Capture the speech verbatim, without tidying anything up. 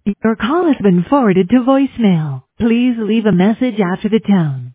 Your call has been forwarded to voicemail. Please leave a message after the tone.